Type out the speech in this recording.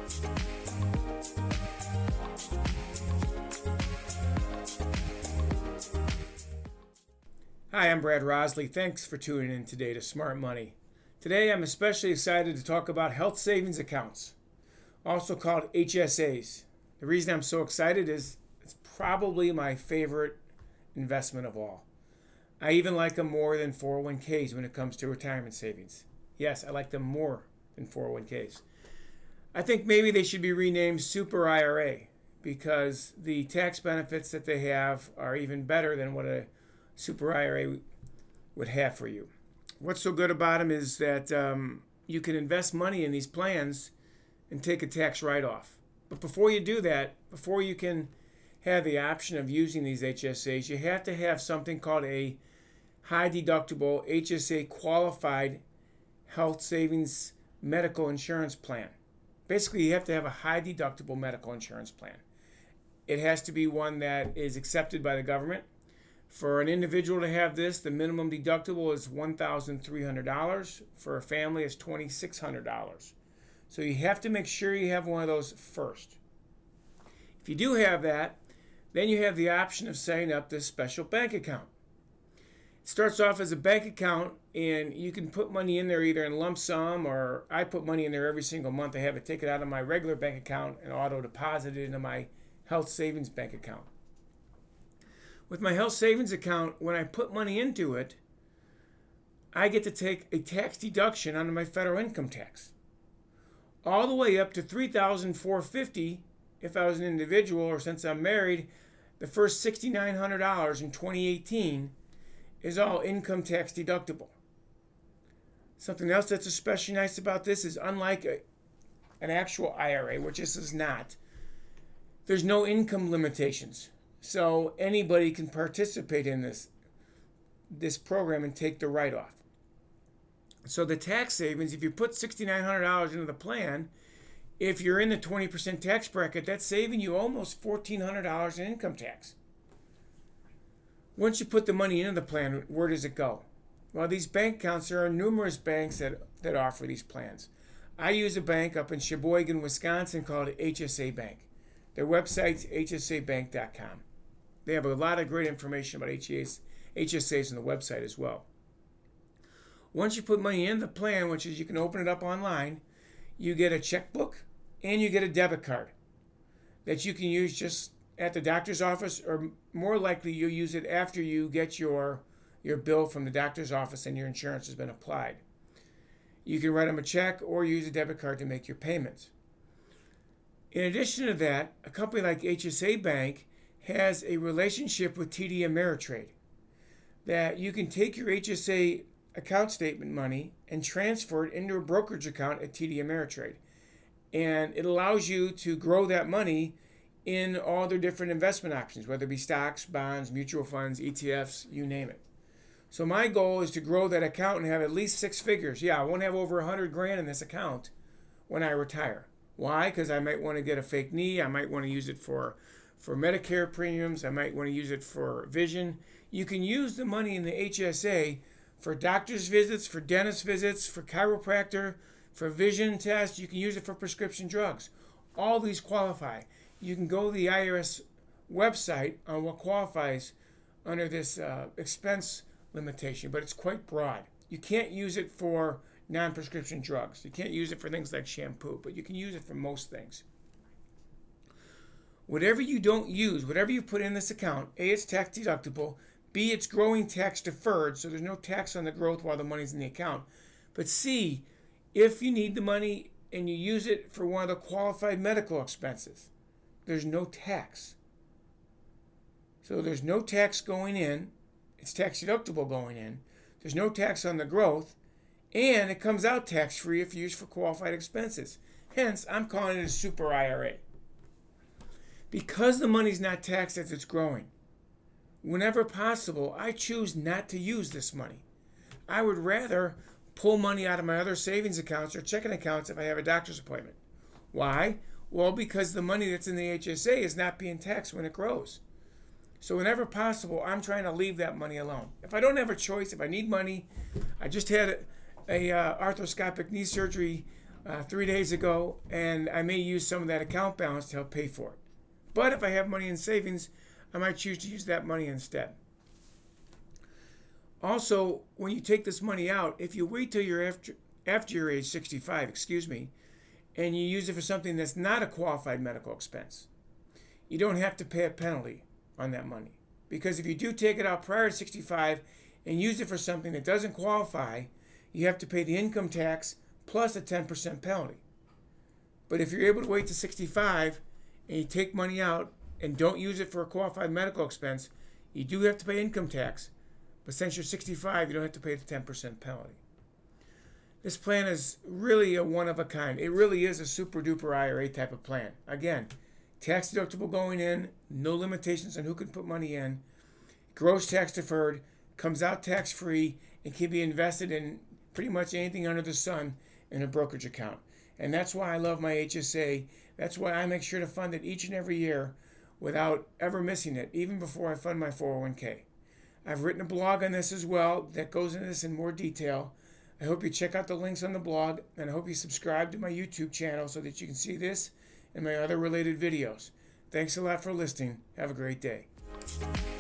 Hi, I'm Brad Rosley. Thanks for tuning in today to Smart Money. Today I'm especially excited to talk about health savings accounts, also called HSAs. The reason I'm so excited is it's probably my favorite investment of all. I even like them more than 401ks when it comes to retirement savings. Yes, I like them more than 401ks. I think maybe they should be renamed Super IRA because the tax benefits that they have are even better than what a Super IRA would have for you. What's so good about them is that you can invest money in these plans and take a tax write-off. But before you do that, before you can have the option of using these HSAs, you have to have something called a high deductible HSA qualified health savings medical insurance plan. Basically, you have to have a high deductible medical insurance plan. It has to be one that is accepted by the government. For an individual to have this, the minimum deductible is $1,300. For a family, it's $2,600. So you have to make sure you have one of those first. If you do have that, then you have the option of setting up this special bank account. It starts off as a bank account, and you can put money in there either in lump sum, or I put money in there every single month. I have it taken out of my regular bank account and auto deposited into my health savings bank account. With my health savings account, when I put money into it, I get to take a tax deduction on my federal income tax. All the way up to $3,450 if I was an individual, or since I'm married, the first $6,900 in 2018 is all income tax deductible. Something else that's especially nice about this is unlike an actual IRA, which this is not, there's no income limitations. So anybody can participate in this program and take the write-off. So the tax savings, if you put $6,900 into the plan, if you're in the 20% tax bracket, that's saving you almost $1,400 in income tax. Once you put the money into the plan, where does it go? Well, these bank accounts, there are numerous banks that offer these plans. I use a bank up in Sheboygan, Wisconsin called HSA Bank. Their website's hsabank.com. They have a lot of great information about HSAs on the website as well. Once you put money in the plan, which is you can open it up online, you get a checkbook and you get a debit card that you can use just at the doctor's office, or more likely you'll use it after you get your bill from the doctor's office and your insurance has been applied. You can write them a check or use a debit card to make your payments. In addition to that, a company like HSA Bank has a relationship with TD Ameritrade that you can take your HSA account statement money and transfer it into a brokerage account at TD Ameritrade. And it allows you to grow that money in all their different investment options, whether it be stocks, bonds, mutual funds, ETFs, you name it. So my goal is to grow that account and have at least six figures. Yeah, I won't have over $100,000 in this account when I retire. Why? Because I might want to get a fake knee. I might want to use it for Medicare premiums. I might want to use it for vision. You can use the money in the HSA for doctor's visits, for dentist visits, for chiropractor, for vision tests. You can use it for prescription drugs. All these qualify. You can go to the IRS website on what qualifies under this expense limitation, but it's quite broad. You can't use it for non-prescription drugs. You can't use it for things like shampoo, but you can use it for most things. Whatever you don't use, whatever you put in this account, A, it's tax deductible, B, it's growing tax deferred, so there's no tax on the growth while the money's in the account. But C, if you need the money and you use it for one of the qualified medical expenses, there's no tax. So there's no tax going in, it's tax deductible going in, there's no tax on the growth, and it comes out tax-free if used for qualified expenses. Hence, I'm calling it a Super IRA. Because the money's not taxed as it's growing, whenever possible, I choose not to use this money. I would rather pull money out of my other savings accounts or checking accounts if I have a doctor's appointment. Why? Well, because the money that's in the HSA is not being taxed when it grows. So whenever possible, I'm trying to leave that money alone. If I don't have a choice, if I need money, I just had a arthroscopic knee surgery 3 days ago, and I may use some of that account balance to help pay for it. But if I have money in savings, I might choose to use that money instead. Also, when you take this money out, if you wait till you're after your age 65, and you use it for something that's not a qualified medical expense, you don't have to pay a penalty on that money. Because if you do take it out prior to 65 and use it for something that doesn't qualify, you have to pay the income tax plus a 10% penalty. But if you're able to wait to 65 and you take money out and don't use it for a qualified medical expense, you do have to pay income tax. But since you're 65, you don't have to pay the 10% penalty. This plan is really a one of a kind. It really is a super duper IRA type of plan. Again, tax deductible going in, no limitations on who can put money in, gross tax deferred, comes out tax free, and can be invested in pretty much anything under the sun in a brokerage account. And that's why I love my HSA. That's why I make sure to fund it each and every year without ever missing it, even before I fund my 401k. I've written a blog on this as well that goes into this in more detail. I hope you check out the links on the blog, and I hope you subscribe to my YouTube channel so that you can see this and my other related videos. Thanks a lot for listening. Have a great day.